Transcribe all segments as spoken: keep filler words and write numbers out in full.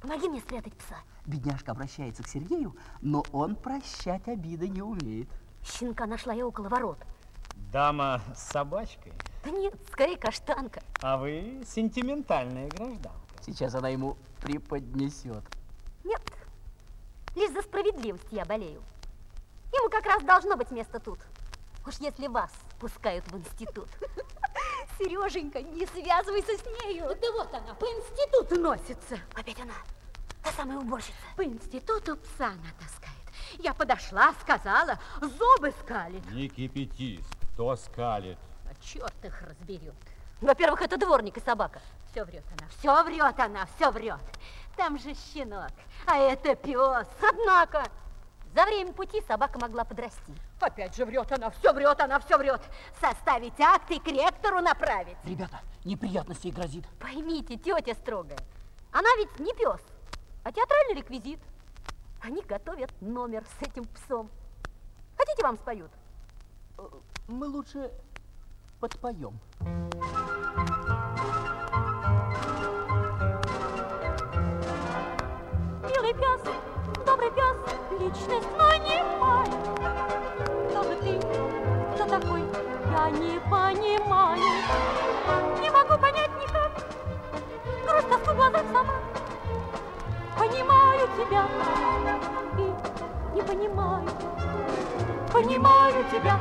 Помоги мне спрятать пса. Бедняжка обращается к Сергею, но он прощать обиды не умеет. Щенка нашла я около ворот. Дама с собачкой? Да нет, скорее каштанка. А вы сентиментальная гражданка. Сейчас она ему преподнесет. Нет, лишь за справедливость я болею. Ему как раз должно быть место тут. Уж если вас пускают в институт. Сереженька, не связывайся с нею. Да вот она, по институту носится. Опять она, та самая уборщица. По институту пса она таскает. Я подошла, сказала, зубы скалит. Не кипятись, кто скалит? А черт их разберет. Во-первых, это дворник и собака. Все врет она, все врет она, все врет. Там же щенок, а это пес. Однако, за время пути собака могла подрасти. Опять же врет она, все врет она, все врет. Составить акт и к ректору направить. Ребята, неприятностей грозит. Поймите, тетя строгая, она ведь не пес, а театральный реквизит. Они готовят номер с этим псом. Хотите, вам споют? Мы лучше подпоем. Милый пес, добрый пес, личность, но не моя. Кто же ты, кто такой, я не понимаю. Не могу понять никак, грусть, тоску в глазах сама. Понимаю тебя и не понимаю. Понимаю тебя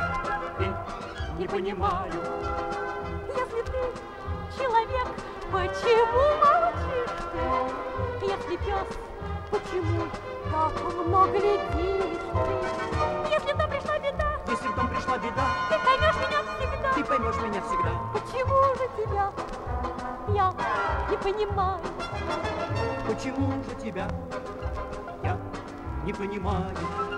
и не понимаю. Если ты человек, почему молчишь ты? Если пес, почему так много глядишь ты? Если в дом пришла беда, Если в дом пришла беда, ты поймешь меня всегда. ты поймешь меня всегда. Почему же тебя я не понимаю? Почему же тебя я не понимаю?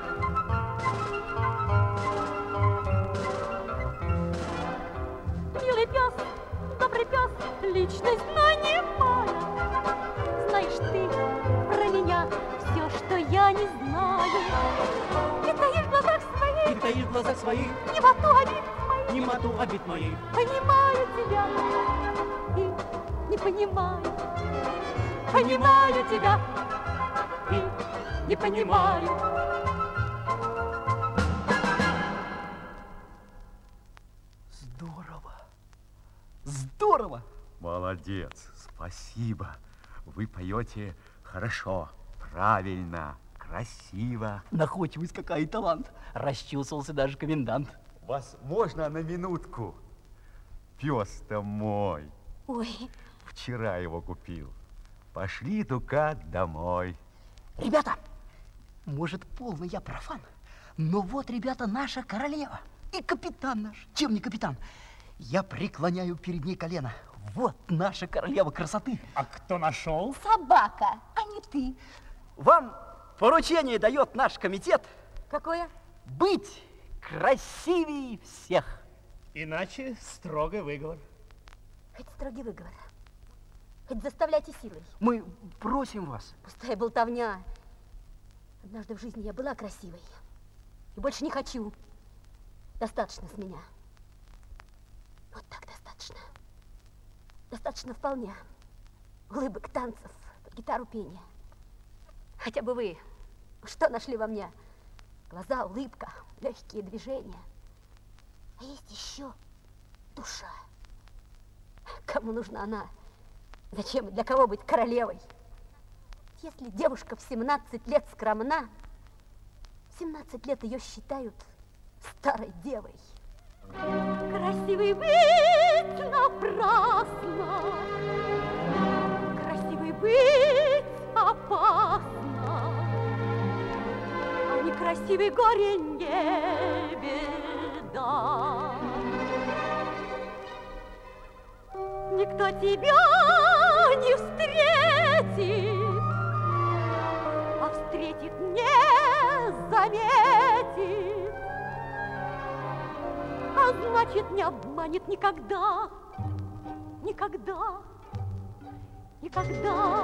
Милый пес, добрый пес, личность, но не моя. Знаешь ты про меня все, что я не знаю. Не таишь в глазах своих, И таишь в глазах своих немоту обид моих. немоту обид моих. Понимаю тебя и не понимаю. Понимаю тебя и не понимаю. Здорово. Здорово. Молодец, спасибо. Вы поете хорошо, правильно, красиво. Находчивость какая и талант. Расчувствовался даже комендант. Вас можно на минутку? Пес-то мой. Ой, Вчера его купил. Пошли, Тука, домой. Ребята, может, полный я профан, но вот, ребята, наша королева и капитан наш. Чем не капитан? Я преклоняю перед ней колено. Вот наша королева красоты. А кто нашел? Собака, а не ты. Вам поручение дает наш комитет какое? быть красивее всех. Иначе строгий выговор. Хоть строгий выговор, хоть заставляйте силой. Мы просим вас. Пустая болтовня. Однажды в жизни я была красивой. И больше не хочу. Достаточно с меня. Вот так достаточно. Достаточно вполне. Улыбок, танцев, под гитару пения. Хотя бы вы. Что нашли во мне? Глаза, улыбка, легкие движения. А есть еще душа. Кому нужна она? Зачем и для кого быть королевой? Если девушка в семнадцать лет скромна, в семнадцать лет ее считают старой девой. Красивый быть напрасно, красивый быть опасно, а некрасивый горе не беда. Никто тебя не встретит, а встретит не заметит, а значит не обманет никогда, никогда, никогда.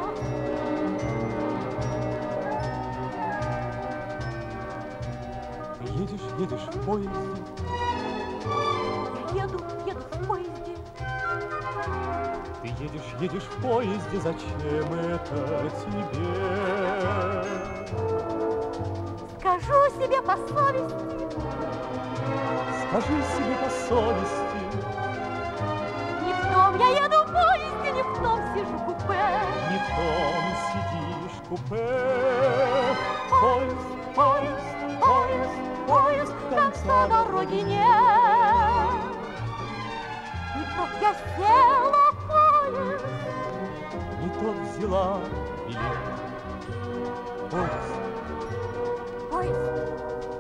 Едешь, едешь в поезде. Я еду, еду в поезде. Ты едешь едешь, едешь в поезде, зачем это тебе? Скажу себе по совести, Скажи себе по совести, не в том я еду в поезде, не в том сижу в купе. не в том сидишь в купе. Поезд, поезд, поезд, Поезд, конца дороги нет. Не в тот я села в поезд, не тот взяла билет. Поезд, поезд,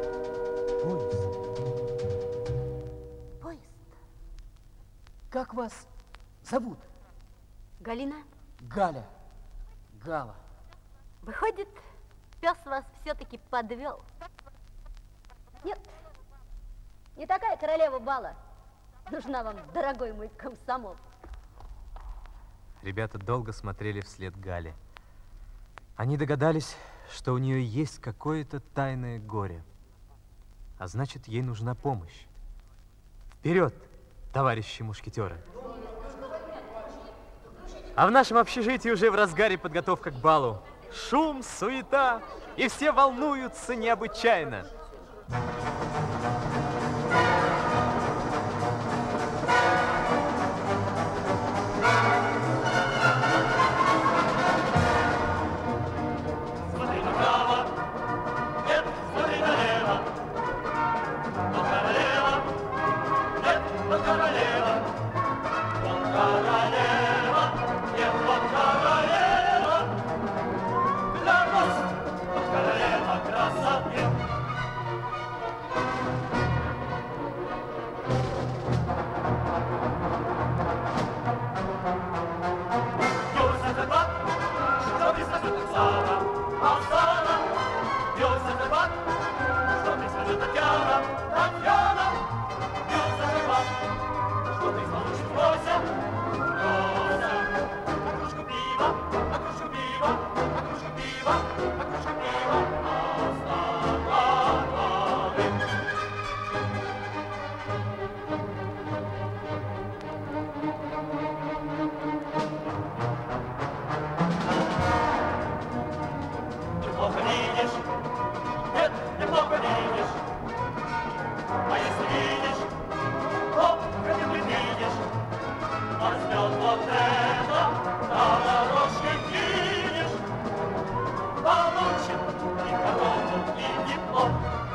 поезд. поезд. Как вас зовут? Галина, Галя. Гала. выходит, пес вас все-таки подвел. Нет, не такая королева бала нужна вам, дорогой мой комсомол. Ребята долго смотрели вслед Гале. Они догадались, что у нее есть какое-то тайное горе. А значит, ей нужна помощь. Вперед, товарищи мушкетеры! А в нашем общежитии уже в разгаре подготовка к балу. Шум, суета, и все волнуются необычайно. Смотри направо, нет, смотри налево. Вот королева, нет, вот королева. Вот королева, нет, вот королева. Клянусь, вот королева красоты. Неплохо видишь, нет, неплохо видишь. А если видишь, то как ты видишь, возьмет вот это, на дорожке кинешь, получит и корону, и диплом.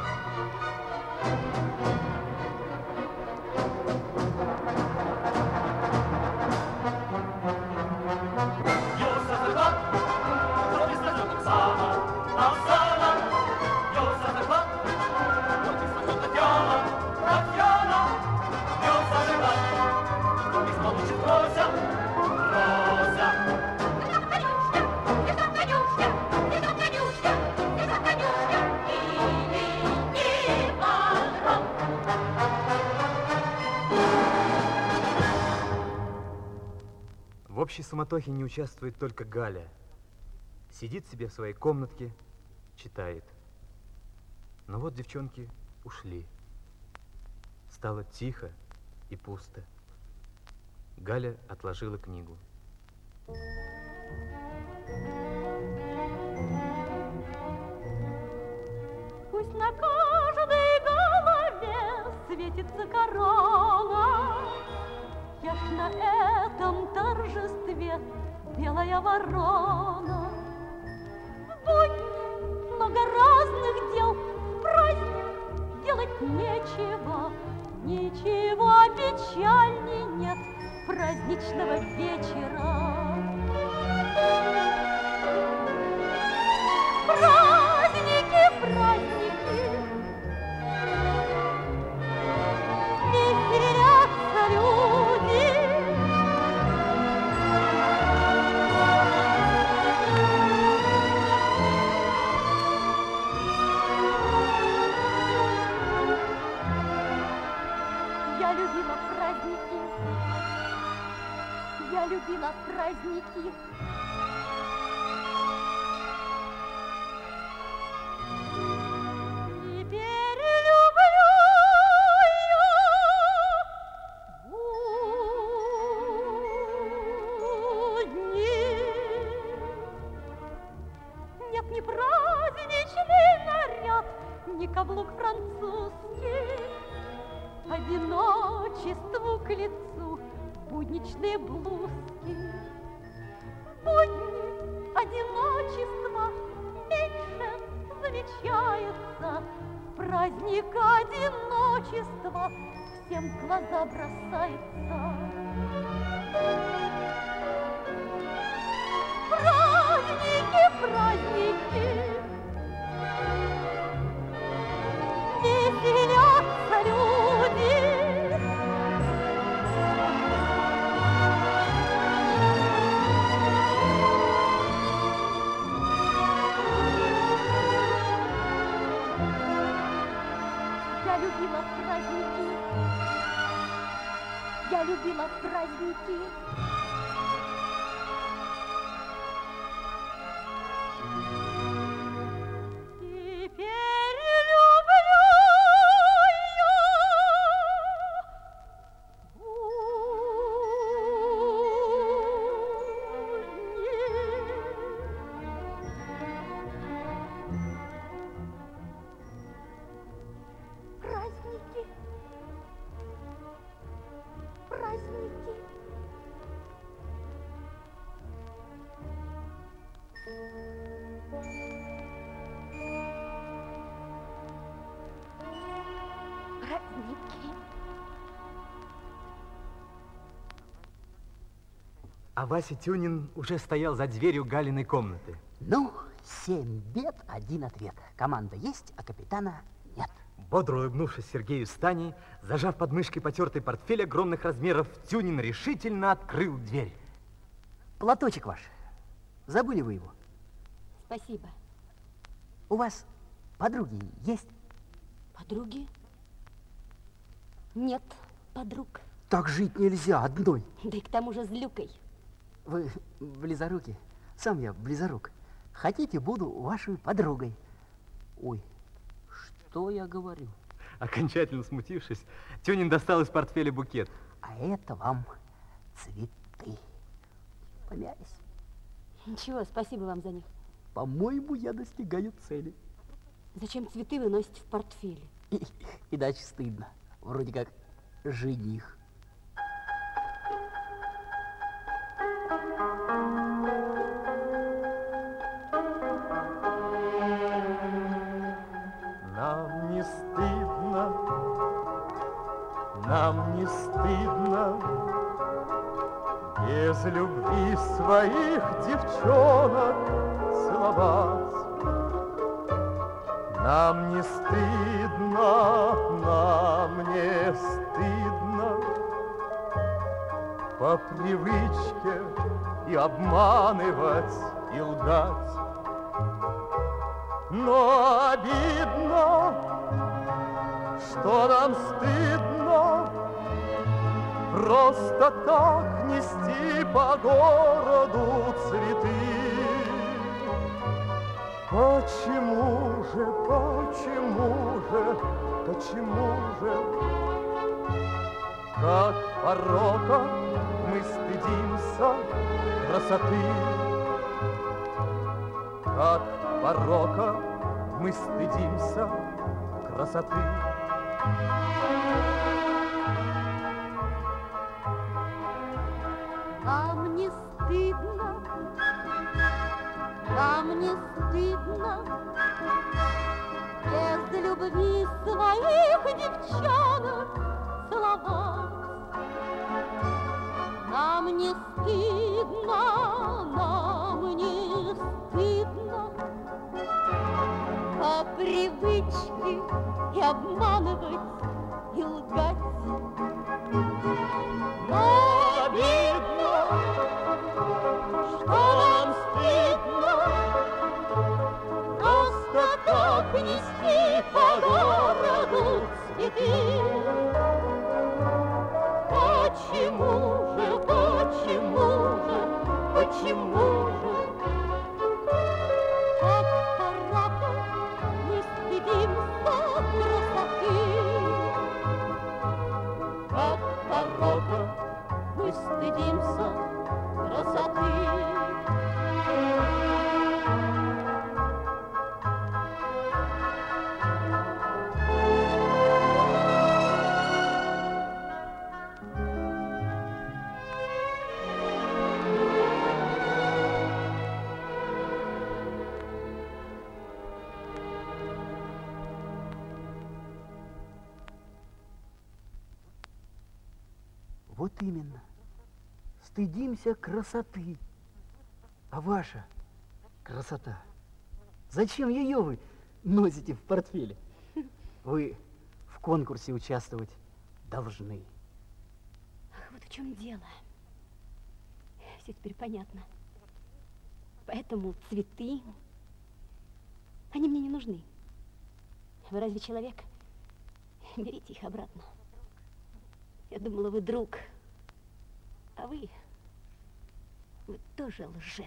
В общей суматохе не участвует только Галя. Сидит себе в своей комнатке, читает. Но вот девчонки ушли. Стало тихо и пусто. Галя отложила книгу. Пусть на каждой голове светится корона. Я ж на этом торжестве белая ворона. В будни много разных дел, в праздник делать нечего. Ничего печальней нет праздничного вечера. Праздники, праздники, веселятся люди. Я любила праздники, я любила праздники. Теперь люблю я одиночеству к лицу будничные блузки. Будни одиночества меньше замечается. Праздник одиночества всем в глаза бросается. Праздники, праздники, веселятся люди. Я любила праздники, я любила праздники. А Вася Тюнин уже стоял за дверью Галиной комнаты. Ну, семь бед, один ответ. Команда есть, а капитана нет. Бодро улыбнувшись Сергею Стани, зажав под мышкой потертый портфель огромных размеров, Тюнин решительно открыл дверь. Платочек ваш. Забыли вы его? Спасибо. У вас подруги есть? Подруги? Нет подруг. Так жить нельзя одной. Да и к тому же злюкой. Вы близоруки. Сам я близорук. Хотите, буду вашей подругой. Ой, что я говорю? Окончательно смутившись, Тюнин достал из портфеля букет. А это вам цветы. Помялись. Ничего, спасибо вам за них. По-моему, я достигаю цели. Зачем цветы вы носите в портфеле? И, иначе стыдно. Вроде как жених. Нам не стыдно, нам не стыдно без любви своих девчонок целовать. Нам не стыдно, нам не стыдно по привычке и обманывать, и лгать. Но обидно, что нам стыдно просто так нести по городу цветы. Почему же, почему же, почему же, как порока мы стыдимся красоты, как порока мы стыдимся красоты. Нам не стыдно, нам не стыдно без любви своих девчонок целовать. Нам не стыдно, нам не стыдно по привычке и обманывать, и лгать. Но обидно, что нам стыдно просто так нести по городу цветы. Почему же, почему же, почему же, как порока мы стыдимся красоты, как порока мы стыдимся красоты. Вот именно. Стыдимся красоты. А ваша красота, зачем ее вы носите в портфеле? Вы в конкурсе участвовать должны. Ах, вот в чем дело. Все теперь понятно. Поэтому цветы, они мне не нужны. Вы разве человек? Берите их обратно. Я думала, вы друг. А вы, вы тоже лжец.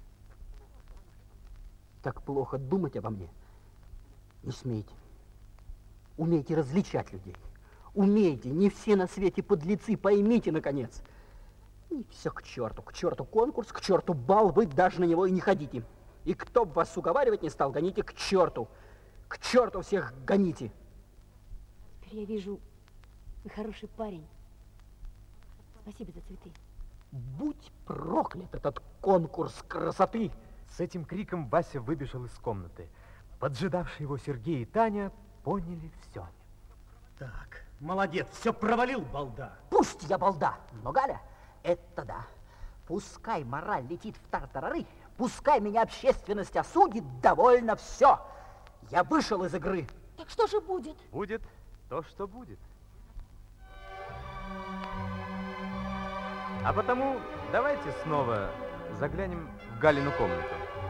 Так плохо думать обо мне? Не смейте. Умейте различать людей. Умейте, не все на свете подлецы, поймите, наконец. И все к черту, к черту конкурс, к черту бал, вы даже на него и не ходите. И кто бы вас уговаривать не стал, гоните к черту. К черту всех гоните. Теперь я вижу, вы хороший парень. Спасибо за цветы. Будь проклят этот конкурс красоты. С этим криком Вася выбежал из комнаты. Поджидавшие его Сергей и Таня поняли все. Так, молодец, все провалил, балда. Пусть я балда, но Галя, это да. Пускай мораль летит в тартарары, пускай меня общественность осудит, довольно все. Я вышел из игры. Так что же будет? Будет то, что будет. А потому давайте снова заглянем в Галину комнату.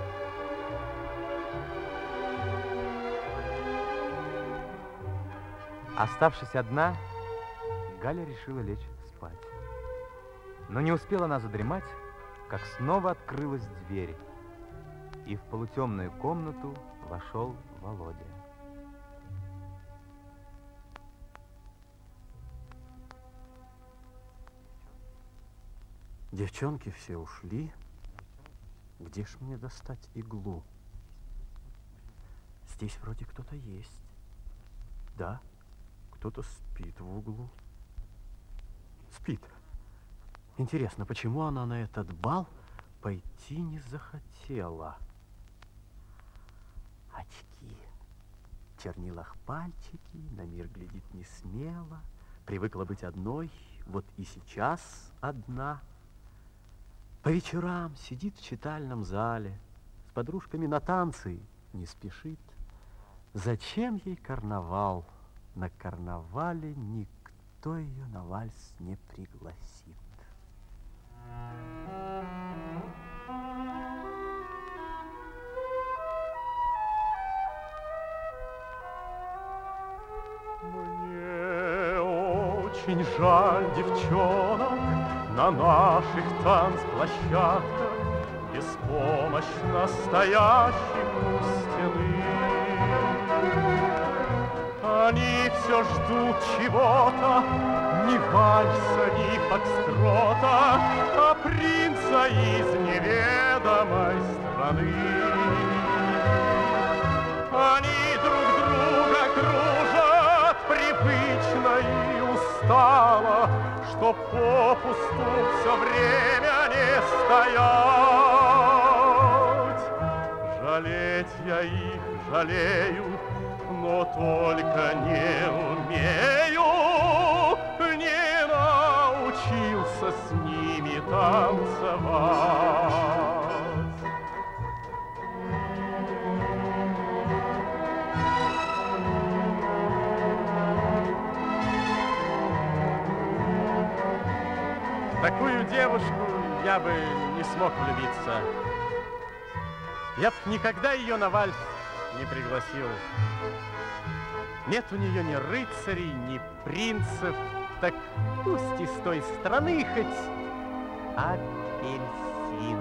Оставшись одна, Галя решила лечь спать. Но не успела она задремать, как снова открылась дверь, и в полутемную комнату вошел Володя. Девчонки все ушли. Где ж мне достать иглу? Здесь вроде кто-то есть. Да, кто-то спит в углу. Спит. Интересно, почему она на этот бал пойти не захотела? Очки. В чернилах пальчики, на мир глядит не смело. Привыкла быть одной, вот и сейчас одна. По вечерам сидит в читальном зале, с подружками на танцы не спешит. Зачем ей карнавал? На карнавале никто ее на вальс не пригласит. Мне очень жаль девчонок на наших танцплощадках, беспомощно стоящих у стены. Они все ждут чего-то, ни вальса, ни фокстрота, а принца из неведомой страны. Они друг друга кружат привычно и устало, чтоб попусту все время не стоять. Жалеть я их жалею, но только не умею, не научился с ними танцевать. В такую девушку я бы не смог влюбиться. Я б никогда ее на вальс не пригласил. Нет у нее ни рыцарей, ни принцев, так пусть из той страны хоть апельсин.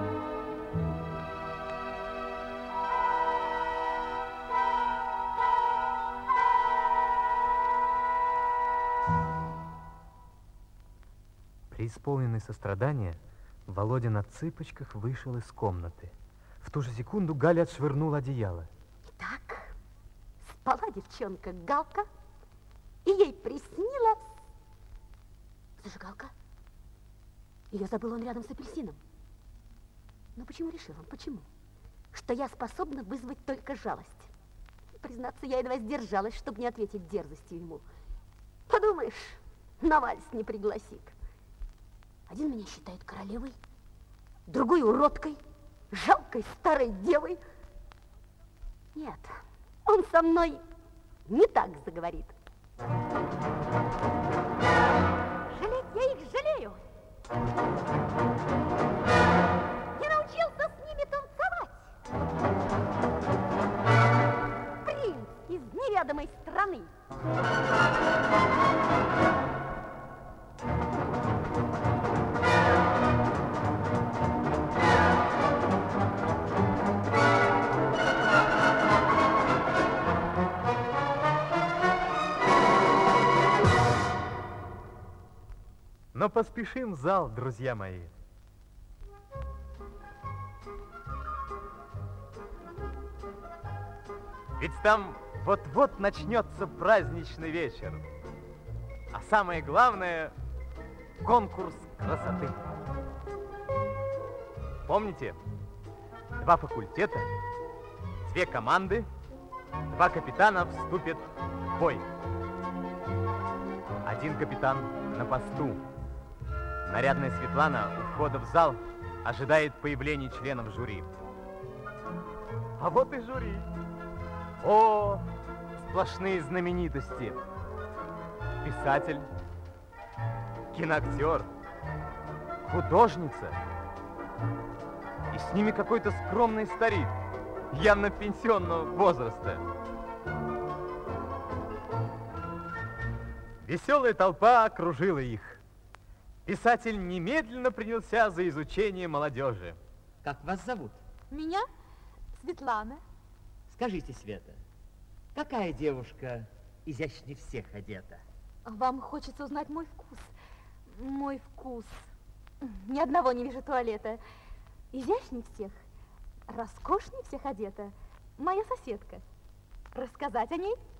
Преисполненный сострадания, Володя на цыпочках вышел из комнаты. В ту же секунду Галя отшвырнула одеяло. Итак, спала девчонка Галка, и ей приснилось... Зажигалка? Ее забыл он рядом с апельсином. Но почему решил он? Почему? Что я способна вызвать только жалость. Признаться, я едва сдержалась, чтобы не ответить дерзостью ему. Подумаешь, на вальс не пригласит. Один меня считает королевой, другой уродкой, жалкой старой девой. Нет, он со мной не так заговорит. Жалеть я их жалею. Я научился с ними танцевать. Принц из неведомой страны. Но поспешим в зал, друзья мои. Ведь там вот-вот начнется праздничный вечер. А самое главное — конкурс красоты. Помните? Два факультета, две команды, два капитана вступят в бой. Один капитан на посту. Нарядная Светлана у входа в зал ожидает появления членов жюри. А вот и жюри. О, сплошные знаменитости. Писатель, киноактер, художница. И с ними какой-то скромный старик, явно пенсионного возраста. Веселая толпа окружила их. Писатель немедленно принялся за изучение молодежи. Как вас зовут? Меня? Светлана. Скажите, Света, какая девушка изящнее всех одета? Вам хочется узнать мой вкус? Мой вкус. Ни одного не вижу туалета. Изящней всех, роскошней всех одета моя соседка. Рассказать о ней?